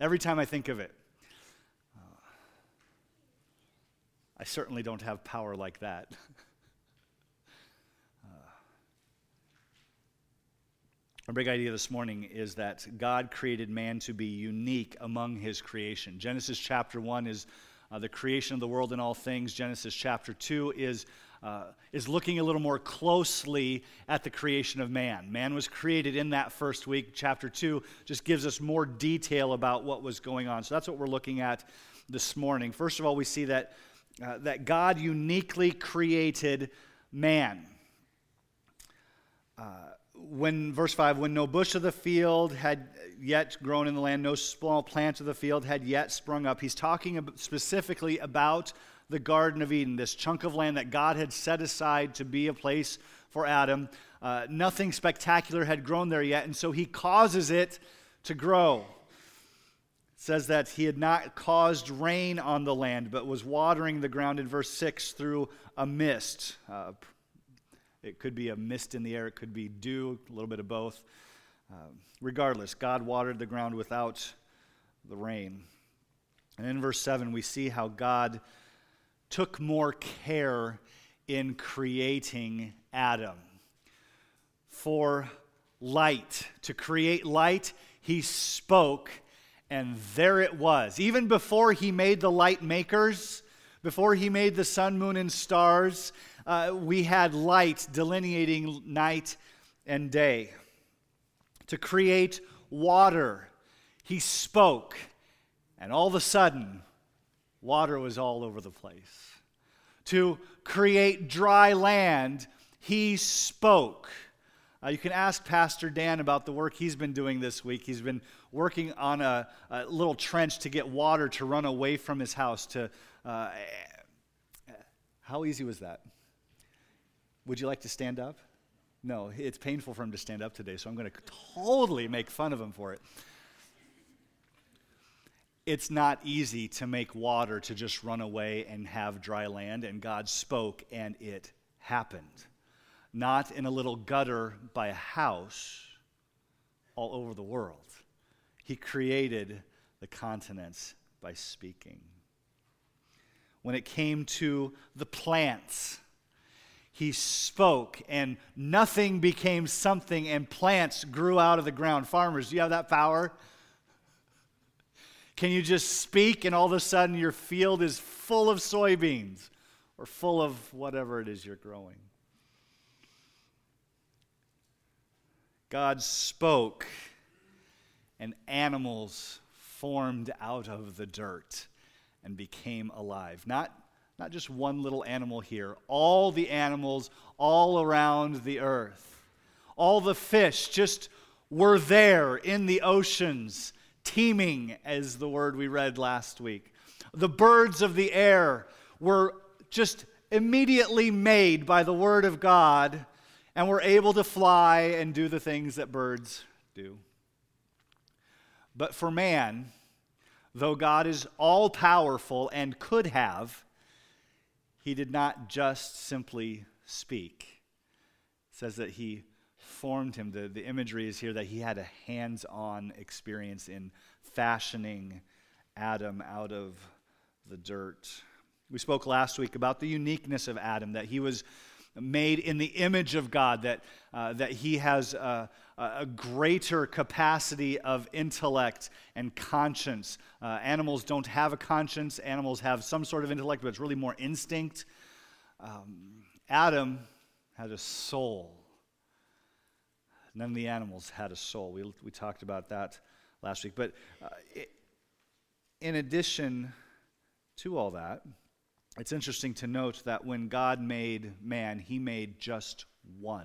Every time I think of it. I certainly don't have power like that. Our big idea this morning is that God created man to be unique among his creation. Genesis chapter 1 is the creation of the world and all things. Genesis chapter 2 is looking a little more closely at the creation of man. Man was created in that first week. Chapter 2 just gives us more detail about what was going on. So that's what we're looking at this morning. First of all, we see that God uniquely created man. Verse 5, when no bush of the field had yet grown in the land, no small plant of the field had yet sprung up. He's talking specifically about the Garden of Eden, this chunk of land that God had set aside to be a place for Adam. Nothing spectacular had grown there yet, and so he causes it to grow. It says that he had not caused rain on the land, but was watering the ground in verse 6 through a mist. It could be a mist in the air. It could be dew, a little bit of both. Regardless, God watered the ground without the rain. And in verse 7, we see how God took more care in creating Adam. For light, to create light, he spoke, and there it was. Even before he made the light makers, before he made the sun, moon, and stars, we had light delineating night and day. To create water, he spoke, and all of a sudden, water was all over the place. To create dry land, he spoke. You can ask Pastor Dan about the work he's been doing this week. He's been working on a little trench to get water to run away from his house. How easy was that? Would you like to stand up? No, it's painful for him to stand up today, so I'm going to totally make fun of him for it. It's not easy to make water to just run away and have dry land, and God spoke, and it happened. Not in a little gutter by a house, all over the world. He created the continents by speaking. When it came to the plants, he spoke, and nothing became something, and plants grew out of the ground. Farmers, do you have that power? Can you just speak, and all of a sudden your field is full of soybeans or full of whatever it is you're growing? God spoke, and animals formed out of the dirt and became alive. Not just one little animal here. All the animals all around the earth. All the fish just were there in the oceans, teeming, as the word we read last week. The birds of the air were just immediately made by the word of God and were able to fly and do the things that birds do. But for man, though God is all-powerful and could have, he did not just simply speak. It says that he formed him. The imagery is here that he had a hands-on experience in fashioning Adam out of the dirt. We spoke last week about the uniqueness of Adam, that he was made in the image of God, that he has a greater capacity of intellect and conscience. Animals don't have a conscience. Animals have some sort of intellect, but it's really more instinct. Adam had a soul. None of the animals had a soul. We talked about that last week. But in addition to all that, it's interesting to note that when God made man, he made just one.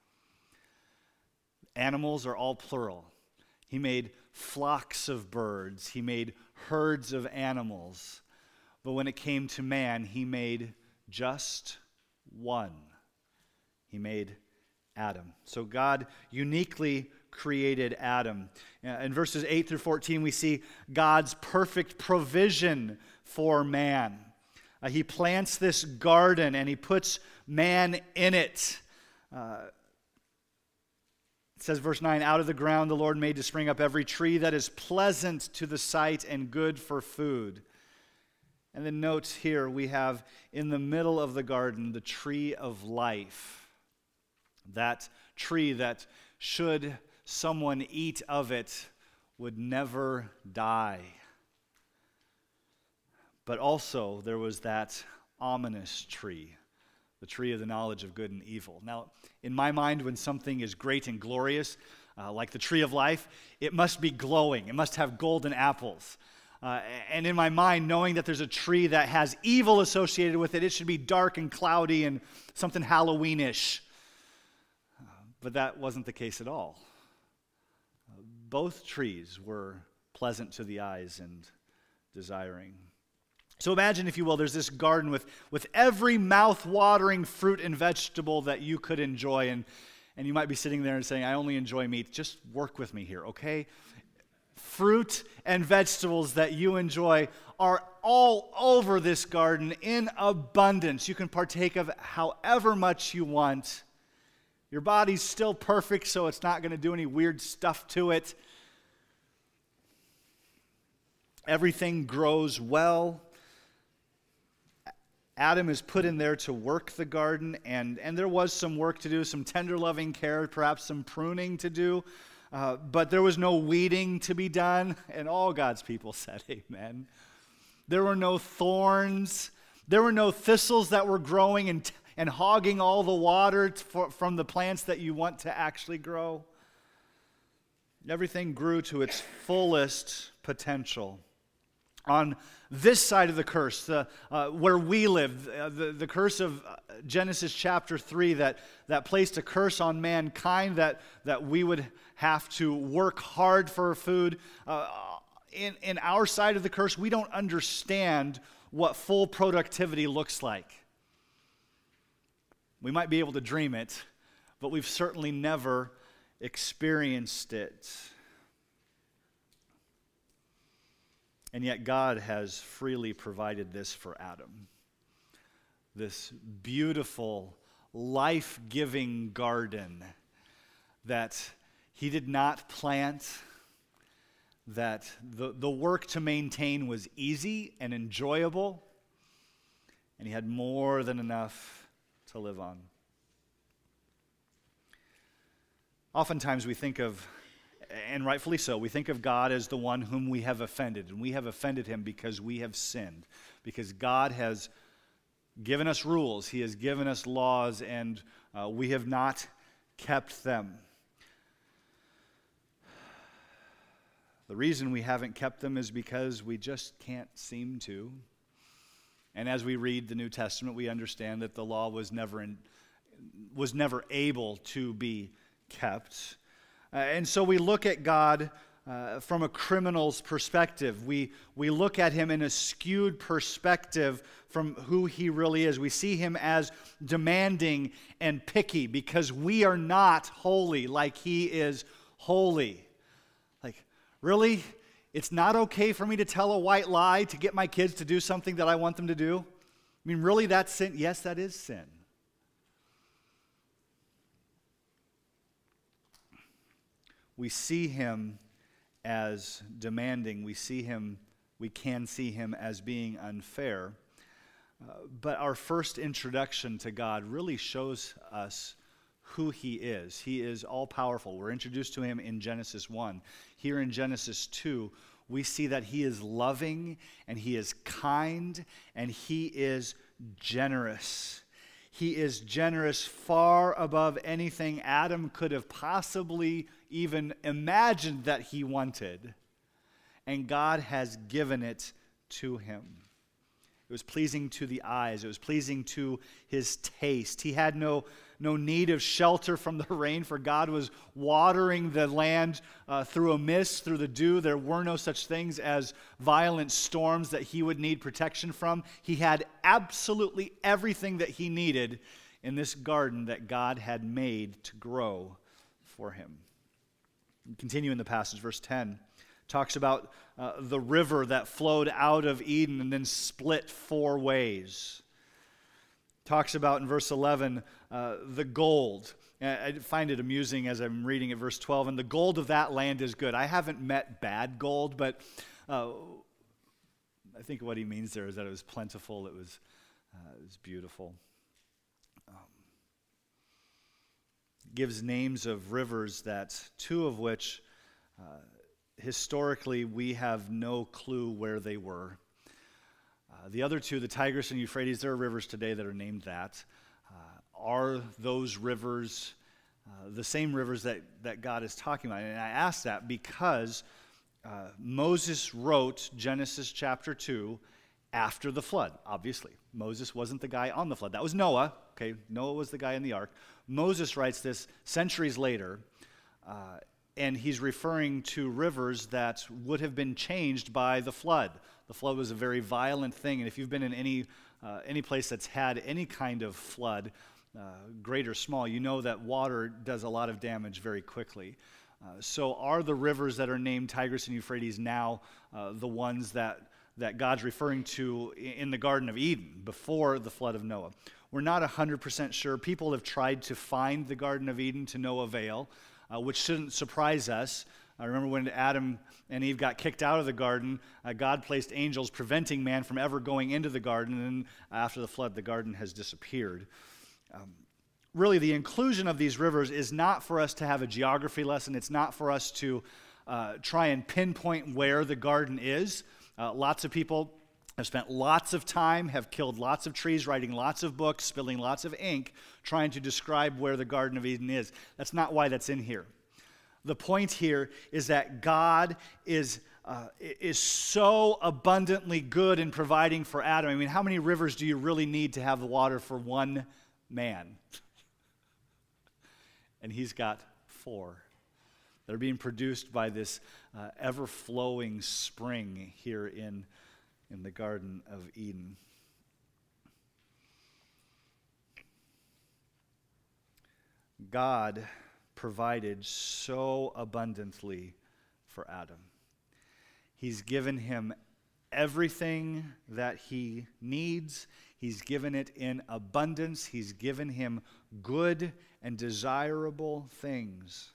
Animals are all plural. He made flocks of birds. He made herds of animals. But when it came to man, he made just one. He made Adam. So God uniquely created Adam. In verses 8 through 14, we see God's perfect provision for man. He plants this garden and he puts man in it. It says, verse 9, out of the ground the Lord made to spring up every tree that is pleasant to the sight and good for food. And then note here we have in the middle of the garden the tree of life. That tree that should someone eat of it would never die. But also there was that ominous tree, the tree of the knowledge of good and evil. Now, in my mind, when something is great and glorious, like the tree of life, it must be glowing. It must have golden apples. And in my mind, knowing that there's a tree that has evil associated with it, it should be dark and cloudy and something Halloweenish. But that wasn't the case at all. Both trees were pleasant to the eyes and desiring. So imagine, if you will, there's this garden with every mouth-watering fruit and vegetable that you could enjoy. And you might be sitting there and saying, I only enjoy meat. Just work with me here, okay? Fruit and vegetables that you enjoy are all over this garden in abundance. You can partake of however much you want. Your body's still perfect, so it's not going to do any weird stuff to it. Everything grows well. Adam is put in there to work the garden, and there was some work to do, some tender loving care, perhaps some pruning to do. But there was no weeding to be done, and all God's people said amen. There were no thorns. There were no thistles that were growing and hogging all the water from the plants that you want to actually grow. Everything grew to its fullest potential. On this side of the curse, where we live, the curse of Genesis chapter 3 that placed a curse on mankind that we would have to work hard for food. In our side of the curse, we don't understand what full productivity looks like. We might be able to dream it, but we've certainly never experienced it. And yet God has freely provided this for Adam. This beautiful, life-giving garden that he did not plant, that the work to maintain was easy and enjoyable, and he had more than enough to live on. Oftentimes we think of, and rightfully so, we think of God as the one whom we have offended, and we have offended him because we have sinned, because God has given us rules, he has given us laws, and we have not kept them. The reason we haven't kept them is because we just can't seem to. And as we read the New Testament, we understand that the law was never able to be kept. And so we look at God from a criminal's perspective. We look at him in a skewed perspective from who he really is. We see him as demanding and picky because we are not holy like he is holy. Like, really? It's not okay for me to tell a white lie to get my kids to do something that I want them to do? I mean, really, that's sin? Yes, that is sin. We see him as demanding. We can see him as being unfair. But our first introduction to God really shows us who he is. He is all-powerful. We're introduced to him in Genesis 1. Here in Genesis 2, we see that he is loving, and he is kind, and he is generous. He is generous far above anything Adam could have possibly even imagined that he wanted. And God has given it to him. It was pleasing to the eyes. It was pleasing to his taste. He had no need of shelter from the rain, for God was watering the land through a mist, through the dew. There were no such things as violent storms that he would need protection from. He had absolutely everything that he needed in this garden that God had made to grow for him. Continue in the passage, verse 10. Talks about the river that flowed out of Eden and then split 4 ways. Talks about in verse 11 the gold I find it amusing as I'm reading at verse 12, and the gold of that land is good. I haven't met bad gold, but I think what he means there is that it was plentiful, it was beautiful. Gives names of rivers two of which historically we have no clue where they were. The other two, the Tigris and Euphrates, there are rivers today that are named that. Are those rivers the same rivers that God is talking about? And I ask that because Moses wrote Genesis chapter 2 after the flood, obviously. Moses wasn't the guy on the flood. That was Noah. Okay, Noah was the guy in the ark. Moses writes this centuries later, and he's referring to rivers that would have been changed by the flood. The flood was a very violent thing, and if you've been in any place that's had any kind of flood, great or small, you know that water does a lot of damage very quickly. So are the rivers that are named Tigris and Euphrates now the ones that God's referring to in the Garden of Eden before the flood of Noah? We're not 100% sure. People have tried to find the Garden of Eden to no avail, which shouldn't surprise us. I remember when Adam and Eve got kicked out of the garden, God placed angels preventing man from ever going into the garden, and after the flood, the garden has disappeared. Really, the inclusion of these rivers is not for us to have a geography lesson. It's not for us to try and pinpoint where the garden is. Lots of people have spent lots of time, have killed lots of trees, writing lots of books, spilling lots of ink, trying to describe where the Garden of Eden is. That's not why that's in here. The point here is that God is so abundantly good in providing for Adam. I mean, how many rivers do you really need to have the water for one man? And he's got 4. They're being produced by this ever-flowing spring here in the Garden of Eden. God provided so abundantly for Adam. He's given him everything that he needs. He's given it in abundance. He's given him good and desirable things.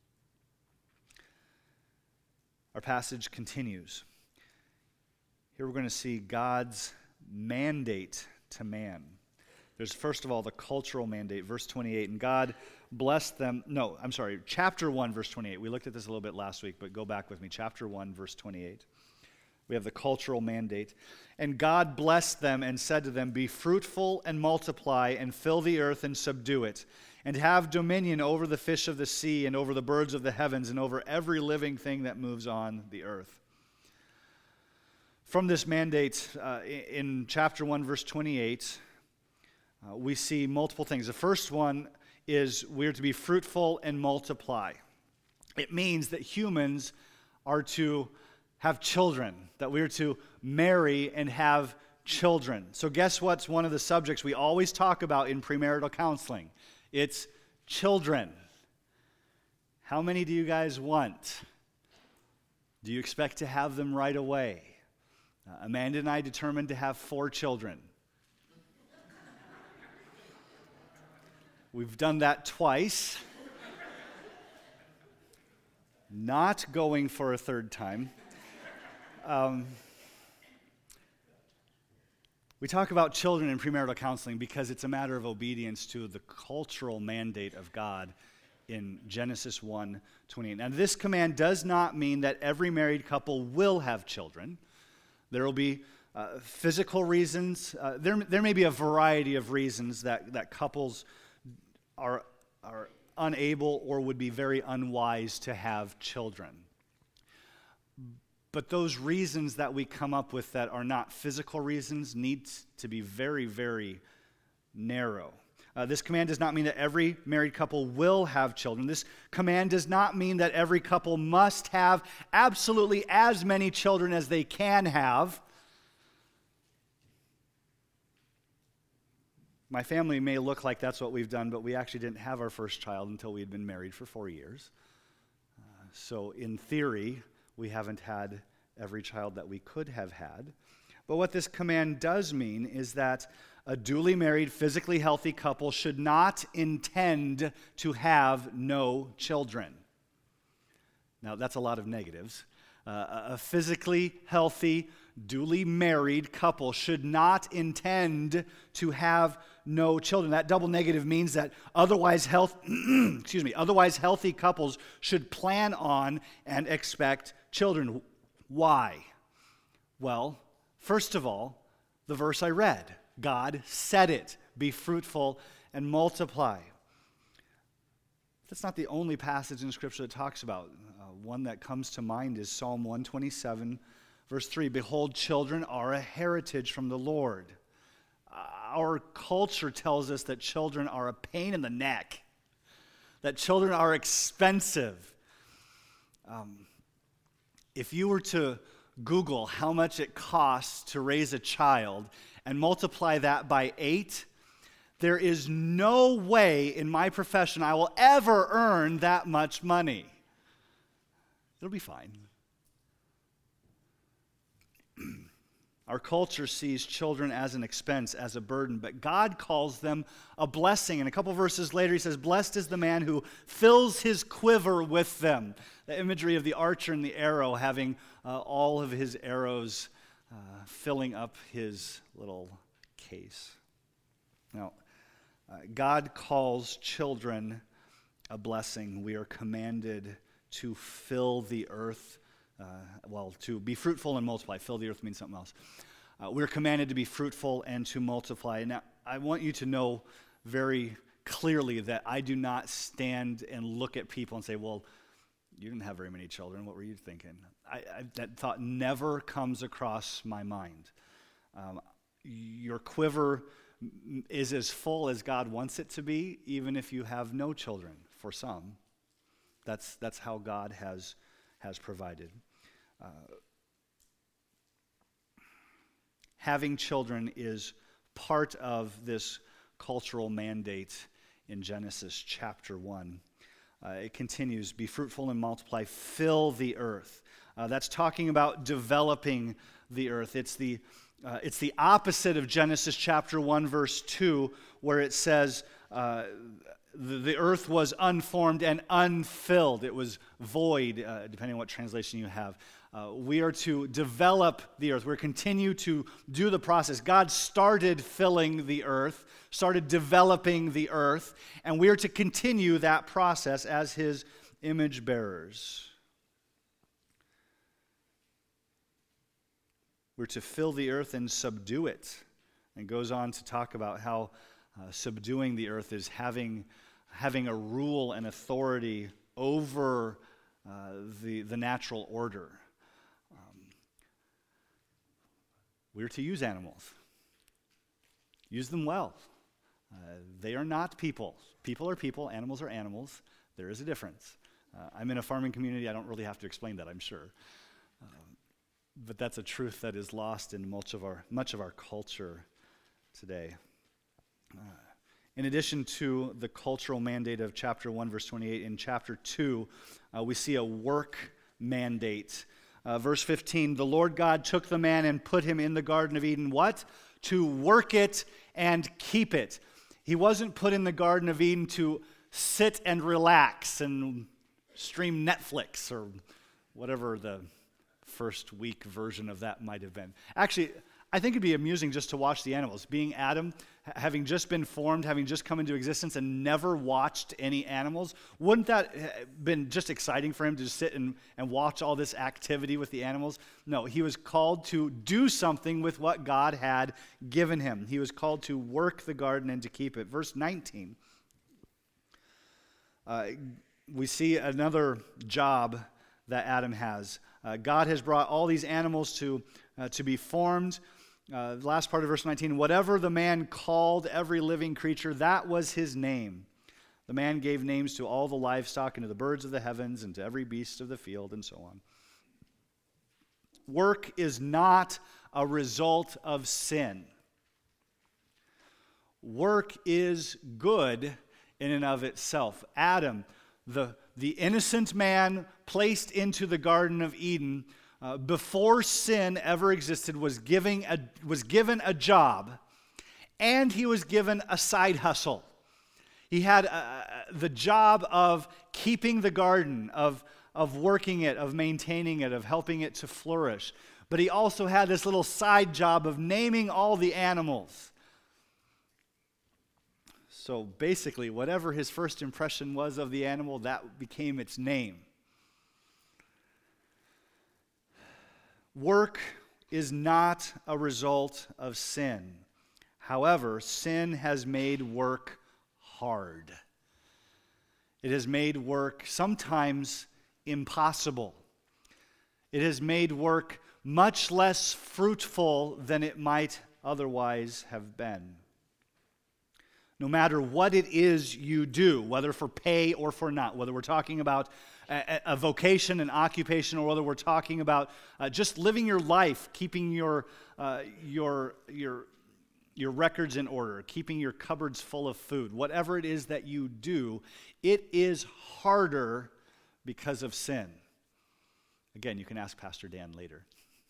Our passage continues. Here we're going to see God's mandate to man. There's first of all the cultural mandate, verse 28. And God blessed them. No, I'm sorry, chapter 1, verse 28. We looked at this a little bit last week, but go back with me. Chapter 1, verse 28. We have the cultural mandate. And God blessed them and said to them, "Be fruitful and multiply and fill the earth and subdue it, and have dominion over the fish of the sea and over the birds of the heavens and over every living thing that moves on the earth." From this mandate in chapter 1, verse 28, we see multiple things. The first one is we're to be fruitful and multiply. It means that humans are to have children, that we're to marry and have children. So guess what's one of the subjects we always talk about in premarital counseling? It's children. How many do you guys want? Do you expect to have them right away? Amanda and I determined to have 4 children. We've done that twice. Not going for a third time. We talk about children in premarital counseling because it's a matter of obedience to the cultural mandate of God in Genesis 1:28. Now, this command does not mean that every married couple will have children. There will be physical reasons. There may be a variety of reasons that couples are unable or would be very unwise to have children. But those reasons that we come up with that are not physical reasons need to be very, very narrow. This command does not mean that every married couple will have children. This command does not mean that every couple must have absolutely as many children as they can have. My family may look like that's what we've done, but we actually didn't have our first child until we had been married for 4 years. So in theory, we haven't had every child that we could have had. But what this command does mean is that a duly married, physically healthy couple should not intend to have no children. Now, that's a lot of negatives. A physically healthy, duly married couple should not intend to have no children. That double negative means that otherwise healthy couples should plan on and expect children. Why? Well, first of all, the verse I read. God said it, be fruitful and multiply. That's not the only passage in Scripture that talks about. One that comes to mind is Psalm 127, verse 3. Behold, children are a heritage from the Lord. Our culture tells us that children are a pain in the neck, that children are expensive. If you were to Google how much it costs to raise a child and multiply that by 8, there is no way in my profession I will ever earn that much money. It'll be fine. Our culture sees children as an expense, as a burden, but God calls them a blessing. And a couple verses later, he says, blessed is the man who fills his quiver with them. The imagery of the archer and the arrow, having all of his arrows filling up his little case. Now, God calls children a blessing. We are commanded to fill the earth, to be fruitful and multiply. Fill the earth means something else. We're commanded to be fruitful and to multiply. Now, I want you to know very clearly that I do not stand and look at people and say, well, you didn't have very many children. What were you thinking? That thought never comes across my mind. Your quiver is as full as God wants it to be, even if you have no children, for some. That's how God has provided. Having children is part of this cultural mandate in Genesis chapter 1. It continues, be fruitful and multiply, fill the earth. That's talking about developing the earth. It's the opposite of Genesis chapter 1, verse 2, where it says the earth was unformed and unfilled. It was void, depending on what translation you have. We are to develop the earth. We're to continue to do the process. God started filling the earth, started developing the earth, and we are to continue that process as his image bearers. We're to fill the earth and subdue it. And goes on to talk about how subduing the earth is having a rule and authority over the natural order. We're to use animals. Use them well. They are not people. People are people. Animals are animals. There is a difference. I'm in a farming community. I don't really have to explain that, I'm sure. But that's a truth that is lost in much of our culture today. In addition to the cultural mandate of chapter 1, verse 28, in chapter 2, we see a work mandate. Verse 15, the Lord God took the man and put him in the Garden of Eden. What? To work it and keep it. He wasn't put in the Garden of Eden to sit and relax and stream Netflix or whatever the first week version of that might have been. Actually, I think it'd be amusing just to watch the animals. Being Adam, having just been formed, having just come into existence and never watched any animals, wouldn't that have been just exciting for him to just sit and watch all this activity with the animals? No, he was called to do something with what God had given him. He was called to work the garden and to keep it. Verse 19, we see another job that Adam has. God has brought all these animals to be formed. The last part of verse 19, whatever the man called every living creature, that was his name. The man gave names to all the livestock and to the birds of the heavens and to every beast of the field and so on. Work is not a result of sin. Work is good in and of itself. Adam, the innocent man placed into the Garden of Eden, before sin ever existed, was given a job, and he was given a side hustle. He had the job of keeping the garden, of working it, of maintaining it, of helping it to flourish. But he also had this little side job of naming all the animals. So basically, whatever his first impression was of the animal, that became its name. Work is not a result of sin. However, sin has made work hard. It has made work sometimes impossible. It has made work much less fruitful than it might otherwise have been. No matter what it is you do, whether for pay or for not, whether we're talking about a vocation, an occupation, or whether we're talking about just living your life, keeping your records in order, keeping your cupboards full of food, whatever it is that you do, it is harder because of sin. Again, you can ask Pastor Dan later.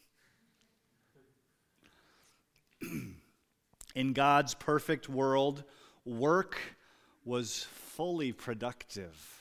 In God's perfect world, work was fully productive.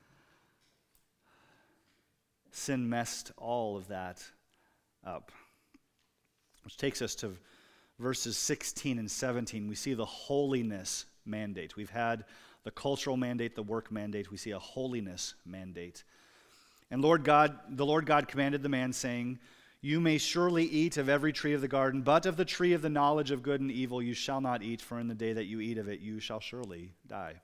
Sin messed all of that up. Which takes us to verses 16 and 17. We see the holiness mandate. We've had the cultural mandate, the work mandate. We see a holiness mandate. And the Lord God commanded the man, saying, "You may surely eat of every tree of the garden, but of the tree of the knowledge of good and evil you shall not eat, for in the day that you eat of it you shall surely die."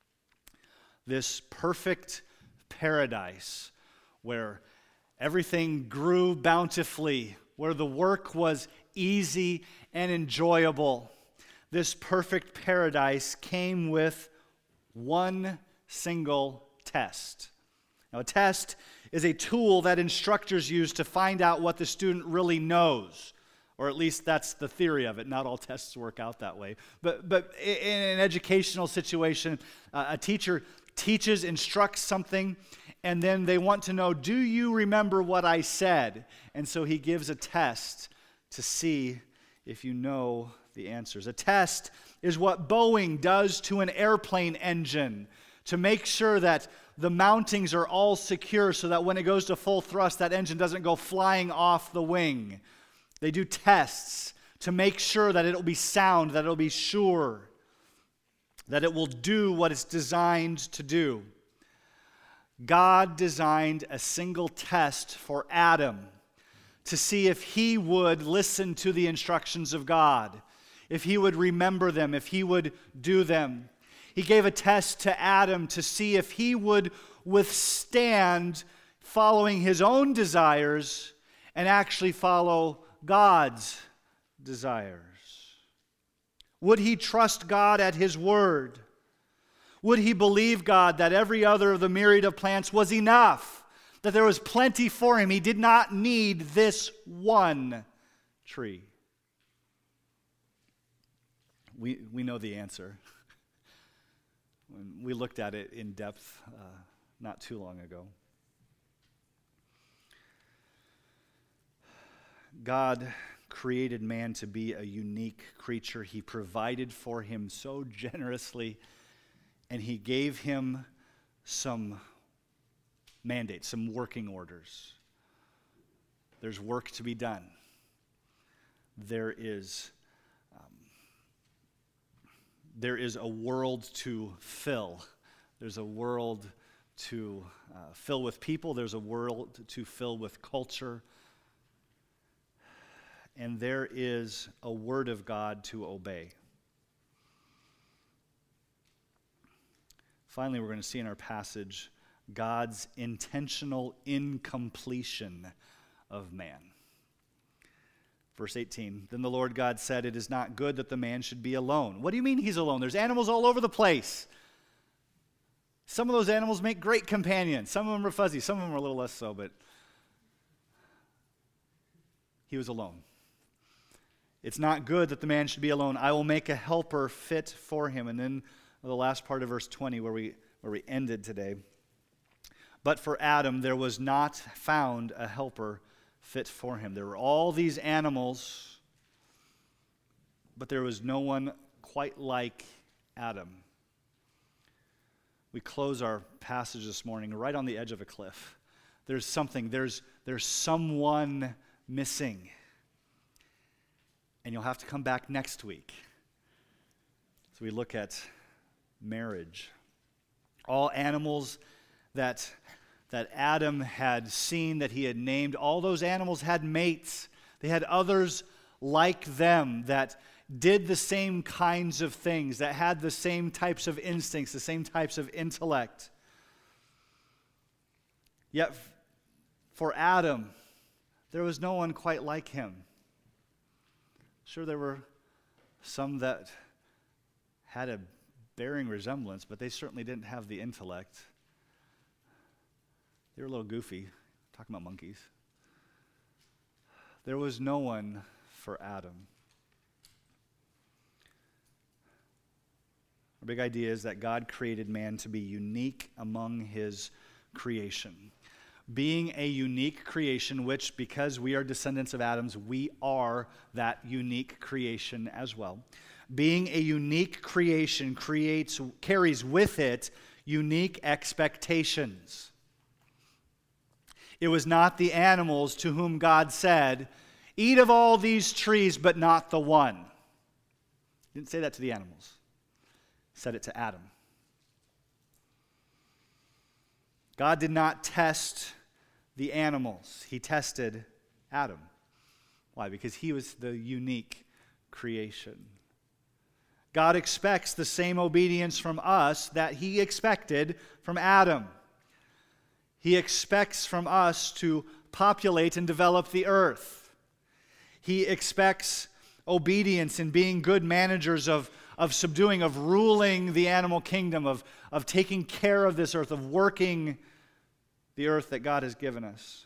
This perfect paradise where everything grew bountifully, where the work was easy and enjoyable. This perfect paradise came with one single test. Now, a test is a tool that instructors use to find out what the student really knows, or at least that's the theory of it. Not all tests work out that way. But in an educational situation, a teacher teaches, instructs something, and then they want to know, do you remember what I said? And so he gives a test to see if you know the answers. A test is what Boeing does to an airplane engine to make sure that the mountings are all secure so that when it goes to full thrust, that engine doesn't go flying off the wing. They do tests to make sure that it'll be sound, that it'll be sure, that it will do what it's designed to do. God designed a single test for Adam to see if he would listen to the instructions of God, if he would remember them, if he would do them. He gave a test to Adam to see if he would withstand following his own desires and actually follow God's desires. Would he trust God at his word? Would he believe God that every other of the myriad of plants was enough, that there was plenty for him? He did not need this one tree. We know the answer. We looked at it in depth not too long ago. God created man to be a unique creature. He provided for him so generously, and he gave him some mandates, some working orders. There's work to be done. There is a world to fill. There's a world to fill with people. There's a world to fill with culture. And there is a word of God to obey. Finally, we're going to see in our passage God's intentional incompletion of man. Verse 18, then the Lord God said, "It is not good that the man should be alone." What do you mean he's alone? There's animals all over the place. Some of those animals make great companions. Some of them are fuzzy. Some of them are a little less so, but he was alone. It's not good that the man should be alone. I will make a helper fit for him. And then the last part of verse 20 where we ended today. But for Adam there was not found a helper fit for him. There were all these animals, But there was no one quite like Adam. We close our passage this morning right on the edge of a cliff. There's someone missing. And you'll have to come back next week. So we look at marriage. All animals that Adam had seen, that he had named, all those animals had mates. They had others like them that did the same kinds of things, that had the same types of instincts, the same types of intellect. Yet for Adam, there was no one quite like him. Sure, there were some that had a bearing resemblance, but they certainly didn't have the intellect. They were a little goofy, talking about monkeys. There was no one for Adam. Our big idea is that God created man to be unique among his creation. Being a unique creation, which, because we are descendants of Adam's, we are that unique creation as well. Being a unique creation carries with it unique expectations. It was not the animals to whom God said, "Eat of all these trees, but not the one." He didn't say that to the animals. He said it to Adam. God did not test the animals. He tested Adam. Why? Because he was the unique creation. God expects the same obedience from us that he expected from Adam. He expects from us to populate and develop the earth. He expects obedience in being good managers of subduing, of ruling the animal kingdom, of taking care of this earth, of working the earth that God has given us.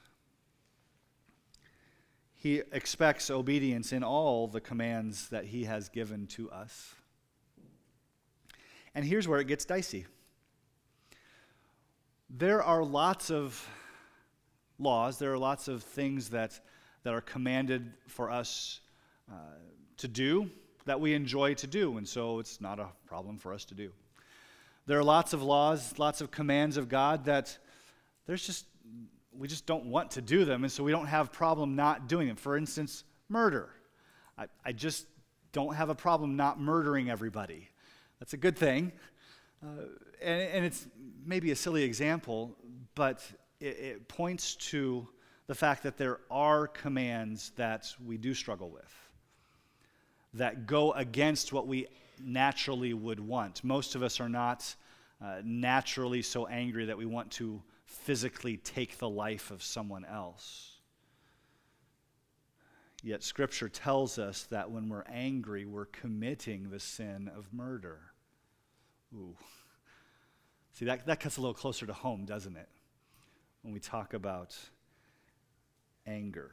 He expects obedience in all the commands that he has given to us. And here's where it gets dicey. There are lots of laws, there are lots of things that are commanded for us to do that we enjoy to do, and so it's not a problem for us to do. There are lots of laws, lots of commands of God that we just don't want to do them, and so we don't have problem not doing them. For instance, murder. I just don't have a problem not murdering everybody. That's a good thing. And it's maybe a silly example, but it points to the fact that there are commands that we do struggle with, that go against what we naturally would want. Most of us are not naturally so angry that we want to physically take the life of someone else. Yet Scripture tells us that when we're angry, we're committing the sin of murder. Ooh. See, that cuts a little closer to home, doesn't it? When we talk about anger.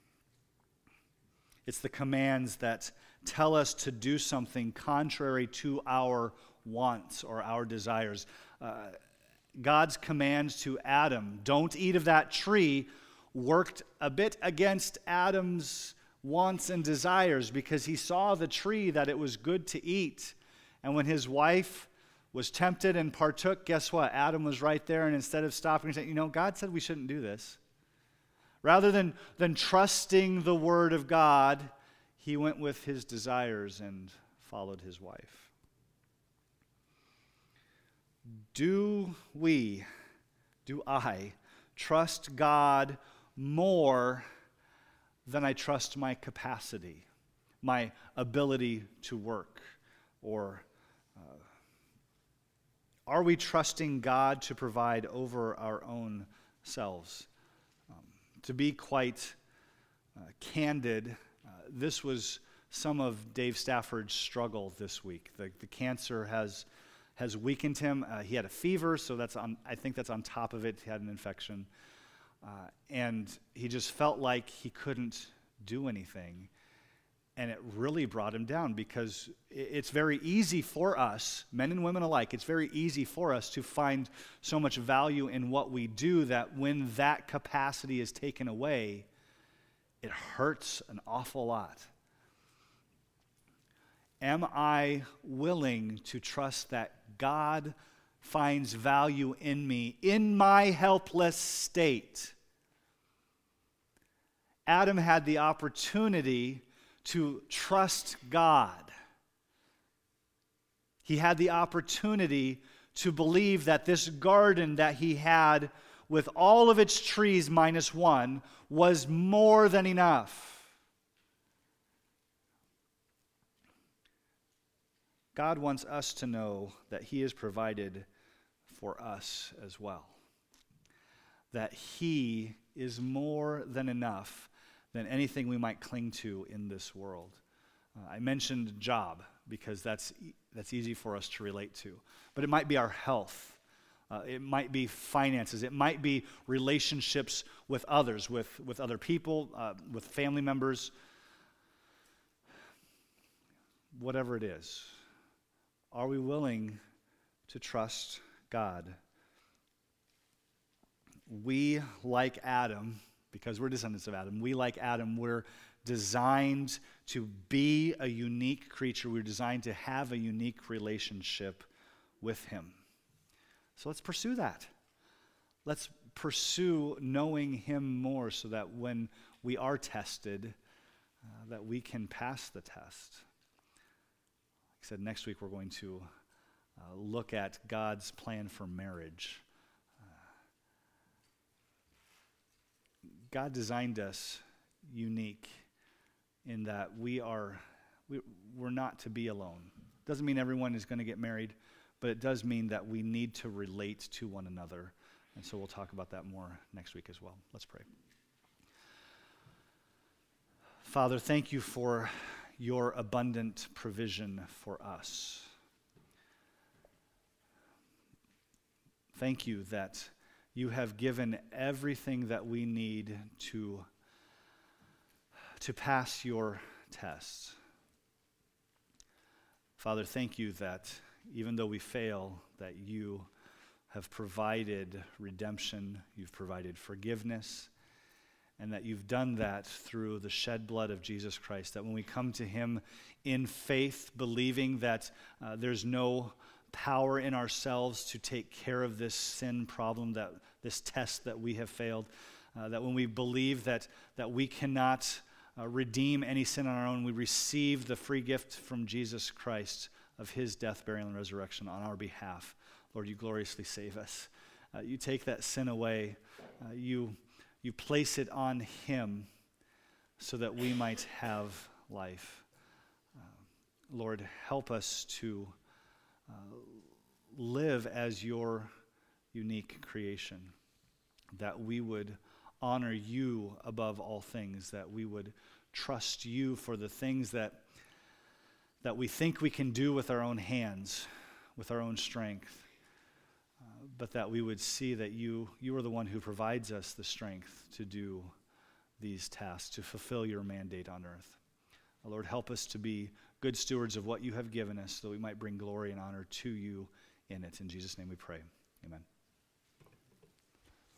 It's the commands that tell us to do something contrary to our wants or our desires. God's commands to Adam, "Don't eat of that tree," worked a bit against Adam's wants and desires because he saw the tree that it was good to eat. And when his wife was tempted and partook, guess what? Adam was right there, and instead of stopping and saying, God said we shouldn't do this. Rather than trusting the word of God, he went with his desires and followed his wife. Do I trust God more than I trust my capacity, my ability to work? Or are we trusting God to provide over our own selves? To be quite candid, this was some of Dave Stafford's struggle this week. The cancer has weakened him. He had a fever, so I think that's on top of it. He had an infection. And he just felt like he couldn't do anything. And it really brought him down because it's very easy for us, men and women alike, it's very easy for us to find so much value in what we do that when that capacity is taken away, it hurts an awful lot. Am I willing to trust that God finds value in me in my helpless state? Adam had the opportunity to trust God. He had the opportunity to believe that this garden that he had with all of its trees minus one was more than enough. God wants us to know that he has provided for us as well. That he is more than enough than anything we might cling to in this world. I mentioned job because that's easy for us to relate to. But it might be our health. It might be finances. It might be relationships with others, with other people, with family members. Whatever it is. Are we willing to trust God? We, like Adam, because we're descendants of Adam, we're designed to be a unique creature. We're designed to have a unique relationship with him. So let's pursue that. Let's pursue knowing him more so that when we are tested, that we can pass the test. Like I said, next week we're going to look at God's plan for marriage. God designed us unique in that we're not to be alone. Doesn't mean everyone is going to get married, but it does mean that we need to relate to one another. And so we'll talk about that more next week as well. Let's pray. Father, thank you for your abundant provision for us. Thank you that you have given everything that we need to pass your tests. Father, thank you that even though we fail, that you have provided redemption, you've provided forgiveness, and that you've done that through the shed blood of Jesus Christ, that when we come to him in faith, believing that there's no power in ourselves to take care of this sin problem, that this test that we have failed, that when we believe that we cannot redeem any sin on our own, we receive the free gift from Jesus Christ of his death, burial, and resurrection on our behalf. Lord, you gloriously save us. You take that sin away. You place it on him so that we might have life. Lord, help us to live as your unique creation, that we would honor you above all things, that we would trust you for the things that we think we can do with our own hands, with our own strength, but that we would see that you are the one who provides us the strength to do these tasks, to fulfill your mandate on earth. Lord, help us to be good stewards of what you have given us so that we might bring glory and honor to you in it. In Jesus' name we pray. Amen.